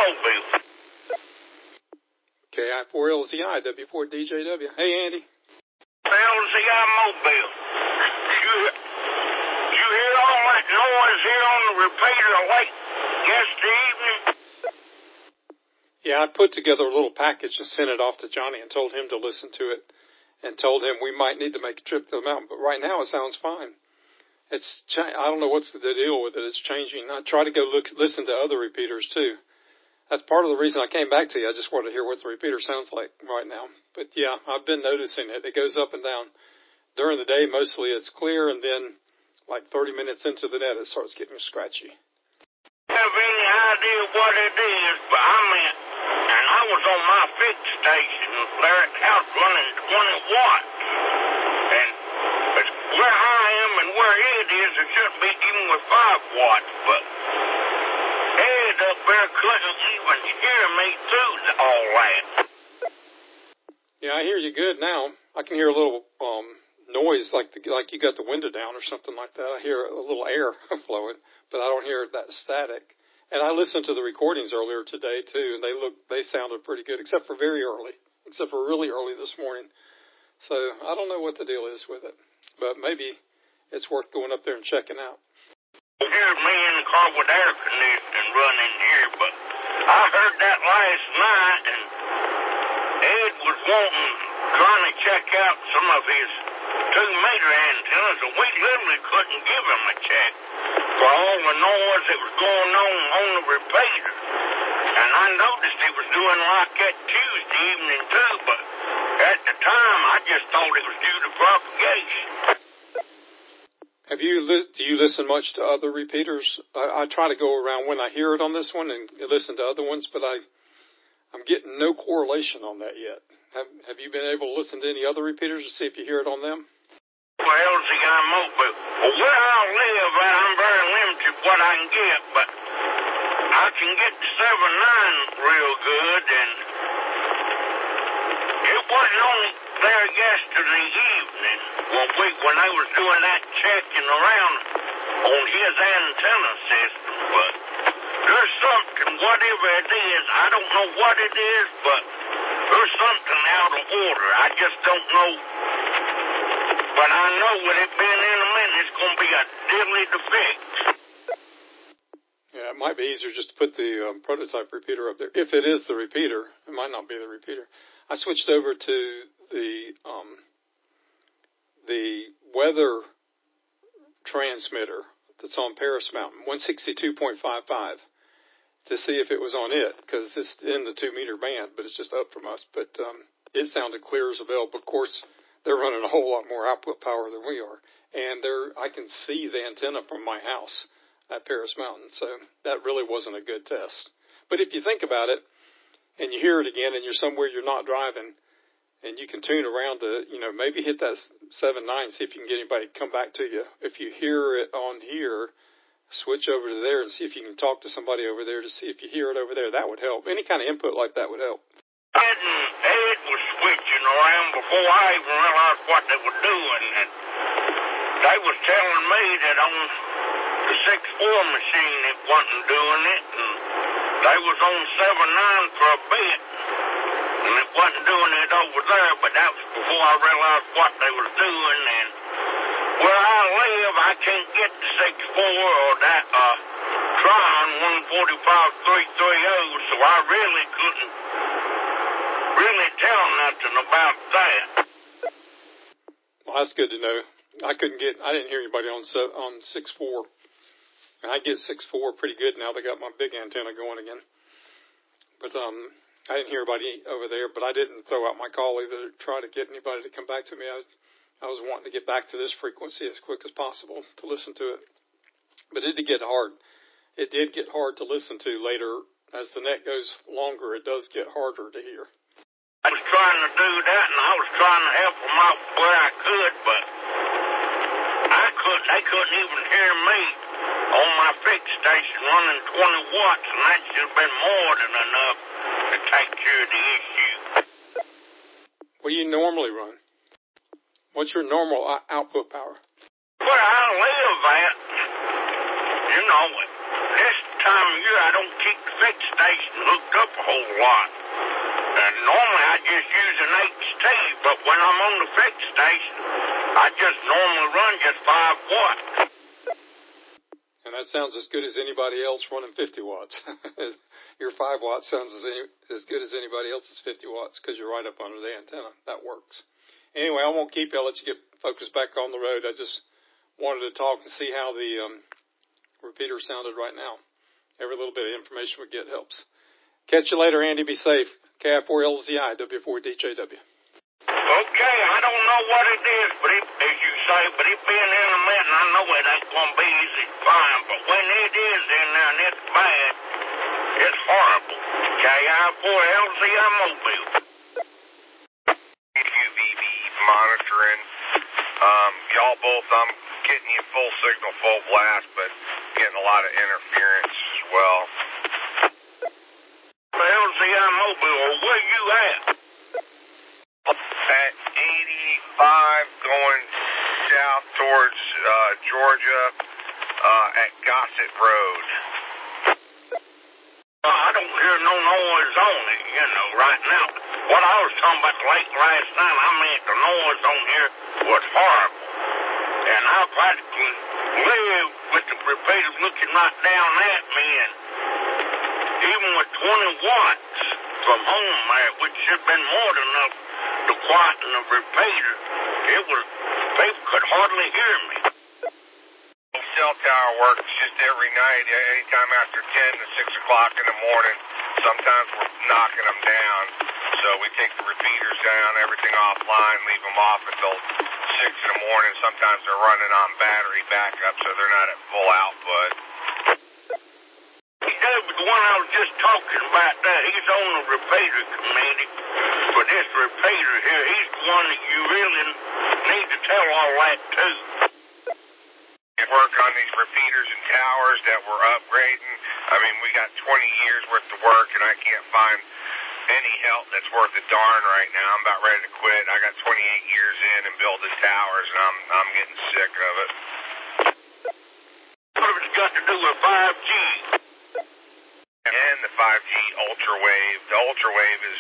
Mobile. KI4LZI, W4DJW. Hey, Andy. LZI Mobile. You hear all that noise here on the repeater late yesterday evening? Yeah, I put together a little package and sent it off to Johnny and told him to listen to it and told him we might need to make a trip to the mountain. But right now it sounds fine. I don't know what's the deal with it. It's changing. I try to go listen to other repeaters too. That's part of the reason I came back to you. I just wanted to hear what the repeater sounds like right now. But yeah, I've been noticing it. It goes up and down. During the day, mostly it's clear, and then like 30 minutes into the net, it starts getting scratchy. I have any idea what it is, but and I was on my fixed station there at the house running 20 watts. And where I am and where it is, it shouldn't be even with 5 watts, but Ed up there couldn't even hear me through all that. Yeah, I hear you good now. I can hear a little noise like you got the window down or something like that. I hear a little air flowing, but I don't hear that static. And I listened to the recordings earlier today too, and they sounded pretty good, except for really early this morning. So I don't know what the deal is with it, but maybe it's worth going up there and checking out. Here's me in the car with air conditioning running here, but I heard that last night, and Ed was trying to check out some of his 2-meter antennas, and we literally couldn't give him a check for all the noise that was going on the repeater. And I noticed he was doing like that Tuesday evening too, but at the time I just thought it was due to propagation. Do you listen much to other repeaters? I try to go around when I hear it on this one and listen to other ones, but I'm getting no correlation on that yet. Have you been able to listen to any other repeaters to see if you hear it on them? Well, see, where I live, I'm very limited what I can get, but I can get the 7-9 real good, and it wasn't on there yesterday evening when they was doing that checking around on his antenna system, but there's something, whatever it is, I don't know what it is, but there's something out of order. I just don't know. But I know with it being in a minute, it's going to be a diddly to fix. Yeah, it might be easier just to put the prototype repeater up there. If it is the repeater, it might not be the repeater. I switched over to the weather transmitter that's on Paris Mountain, 162.55, to see if it was on it, because it's in the 2-meter band, but it's just up from us. But it sounded clear as a bell. But of course, they're running a whole lot more output power than we are. And I can see the antenna from my house at Paris Mountain. So that really wasn't a good test. But if you think about it, and you hear it again, and you're somewhere you're not driving, and you can tune around to, maybe hit that 7-9, see if you can get anybody to come back to you. If you hear it on here, switch over to there and see if you can talk to somebody over there to see if you hear it over there. That would help. Any kind of input like that would help. Ed was switching around before I even realized what they were doing. And they was telling me that on the 6-4 machine it wasn't doing it. And they was on 7-9 for a bit. And it wasn't doing it over there, but that was before I realized what they was doing. And where I live, I can't get the 6-4 or that Tron 145-330, so I really couldn't tell nothing about that. Well, that's good to know. I didn't hear anybody on 6-4. And I get 6-4 pretty good now. They got my big antenna going again. But I didn't hear anybody over there, but I didn't throw out my call either to try to get anybody to come back to me. I was wanting to get back to this frequency as quick as possible to listen to it. But it did get hard. It did get hard to listen to later. As the net goes longer, it does get harder to hear. I was trying to do that, and I was trying to help them out where I could, but they couldn't even hear me on my fixed station running 20 watts, and that should have been more than enough to take care of the issue. What do you normally run? What's your normal output power? Where I live at, this time of year, I don't keep the fixed station hooked up a whole lot. And normally I just use an HT, but when I'm on the fixed station, I just normally run just 5 watts. And that sounds as good as anybody else running 50 watts. Your 5 watts sounds as good as anybody else's 50 watts because you're right up under the antenna. That works. Anyway, I won't keep you. I'll let you get focused back on the road. I just wanted to talk and see how the repeater sounded right now. Every little bit of information we get helps. Catch you later, Andy. Be safe. KF4LZI, W4DJW. Okay, I don't know what it is, but as you say, but it being intermittent, I know it ain't going to be easy to find, but when it is in there and it's bad, it's horrible. KI4LZI Mobile. QVB monitoring. Y'all both, I'm getting you full signal, full blast, but getting a lot of interference as well. LZI Mobile, where you at? At 85 going south towards Georgia at Gossett Road. I don't hear no noise on it, right now. What I was talking about late last night, I meant the noise on here was horrible. And I practically live with the repeaters looking right down at me, and even with 20 watts from home there, which should have been more than enough to quieten the repeater, people could hardly hear me. Cell tower works just every night, anytime after 10 to 6 o'clock in the morning. Sometimes we're knocking them down. So we take the repeaters down, everything offline, leave them off until 6 in the morning. Sometimes they're running on battery backup, so they're not at full output. The one I was just talking about there, he's on the repeater committee for this repeater here. He's the one that you really need to tell all that to. Work on these repeaters and towers that we're upgrading. I mean, we got 20 years worth of work, and I can't find any help that's worth a darn right now. I'm about ready to quit. I got 28 years in and building towers, and I'm getting sick of it. What have it got to do with 5G? And the 5G Ultra Wave. The Ultra Wave is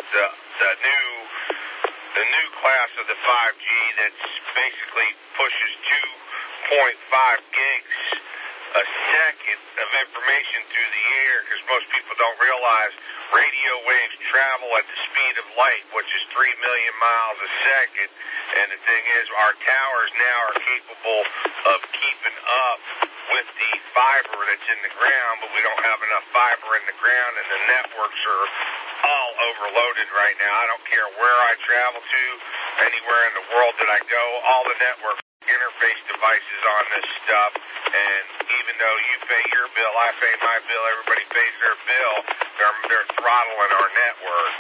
the new class of the 5G that's basically pushes 2.5 gigs a second of information through the air, because most people don't realize radio waves travel at the speed of light, which is 3 million miles a second. And the thing is, our towers now are capable of keeping up with the fiber that's in the ground, but we don't have enough fiber in the ground, and the networks are all overloaded right now. I don't care where I travel to, anywhere in the world that I go, all the network interface devices on this stuff, and even though you pay your bill, I pay my bill, everybody pays their bill, they're throttling our network.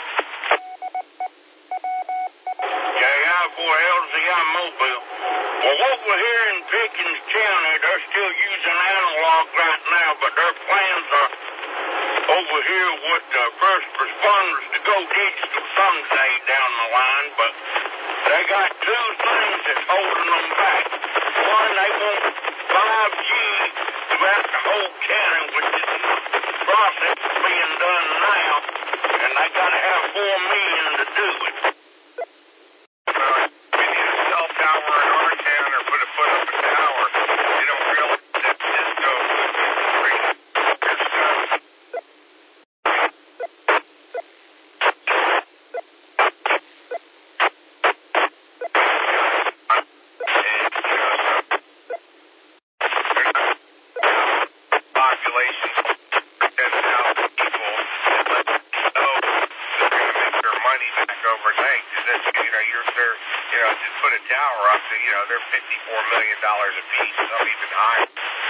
KI4LZI Mobile. Well, over here in Pickens County, they're still using analog right now, but their plans are over here with first responders to go digital someday down the line, but they got two things that's holding them back. One, they want 5G throughout the whole county, which is the process being done now, and they got to have $4 million to do it. We need a cell tower in our town or put up a tower. They don't realize that Cisco brings their stuff. Population 10,000 people, and let them know they're going to make their money back overnight. Because to put a tower up, they're $54 million a piece, some even higher.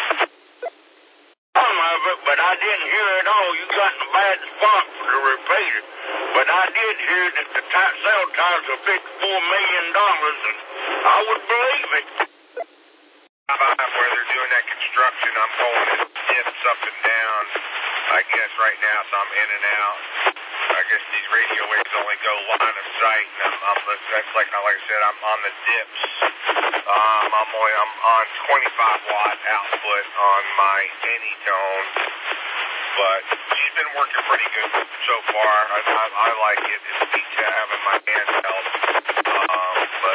Some of it, but I didn't hear it all. You got in a bad spot for the repeater. But I did hear that the cell towers are $54 million, and I would believe it. Where they're doing that construction, I'm going in dips up and down, I guess, right now, so I'm in and out. I guess these radio waves only go line of sight, and that's like I said, I'm on the dips. I'm on 25 watt output on my Anytone, but she's been working pretty good so far. I like it. It beats having my handheld, but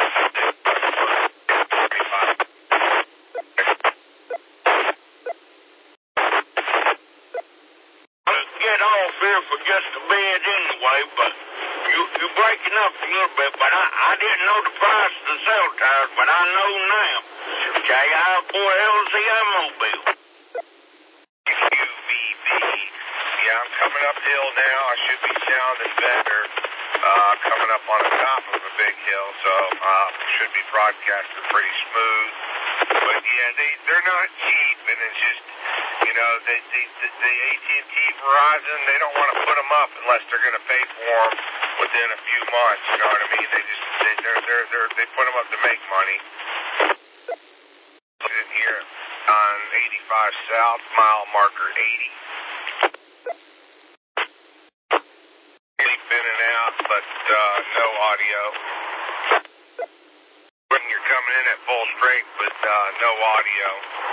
get off here for just a bit anyway, but you're breaking up a little bit, but I didn't know the price of the cell towers, but I know now. KI4LZI Mobile. QVB. Yeah, I'm coming uphill now. I should be sounding better. Coming up on the top of a big hill, so should be broadcasting pretty smooth. But yeah, they're not cheap, and it's just, you know, the AT&T Verizon, they don't want to put them up unless they're going to pay for them within a few months. You know what I mean? They put them up to make money. Sitting here on 85 South, mile marker 80. Sleep in and out, but no audio. When you're coming in at full strength, but no audio.